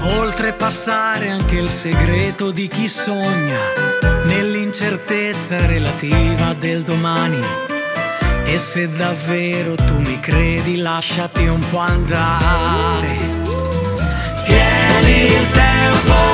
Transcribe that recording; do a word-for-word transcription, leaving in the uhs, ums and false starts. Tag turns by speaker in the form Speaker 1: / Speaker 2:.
Speaker 1: oltrepassare anche il segreto di chi sogna nell'incertezza relativa del domani. E se davvero tu mi credi, lasciati un po' andare. Tieni il tempo